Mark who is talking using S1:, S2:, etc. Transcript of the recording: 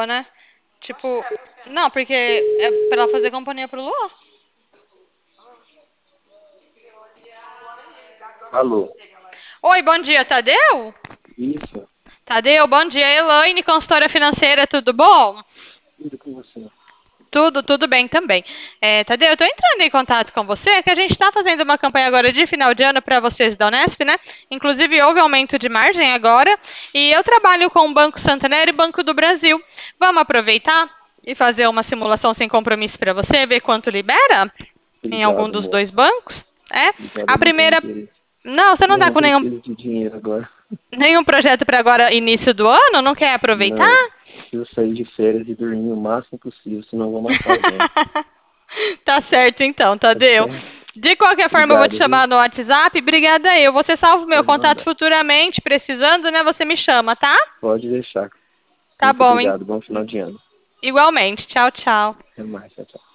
S1: né? Tipo, não, porque é pra ela fazer companhia pro Luan.
S2: Alô,
S1: Oi, bom dia, Tadeu?
S2: isso,
S1: Tadeu, bom dia, Elaine, consultora financeira, tudo bom?
S2: tudo com você.
S1: Tudo bem também. Tadeu, eu tô entrando em contato com você, que a gente tá fazendo uma campanha agora de final de ano para vocês da Unesp, né? Inclusive, houve aumento de margem agora, e eu trabalho com o Banco Santander e Banco do Brasil. Vamos aproveitar e fazer uma simulação sem compromisso para você, ver quanto libera em algum
S2: Obrigado,
S1: dos
S2: moço.
S1: dois bancos?
S2: Obrigado,
S1: A
S2: eu não tenho
S1: primeira.
S2: interesse.
S1: Não, você não tá
S2: Não
S1: com
S2: preciso de dinheiro agora.
S1: nenhum projeto para agora, início do ano? Não quer aproveitar?
S2: Não, preciso sair de férias e dormir o máximo possível, senão eu vou matar alguém.
S1: Tá certo então,
S2: Tá
S1: Tadeu.
S2: certo?
S1: De qualquer forma, eu vou te
S2: Obrigado, viu?
S1: chamar no WhatsApp. Obrigada eu. Você salva o meu
S2: Pode
S1: contato
S2: mandar.
S1: futuramente, precisando, né? Você me chama, tá?
S2: Pode deixar.
S1: Tá
S2: Muito
S1: bom, hein?
S2: obrigado. Bom final de ano.
S1: Igualmente. Tchau, tchau.
S2: Até mais. Tchau, tchau.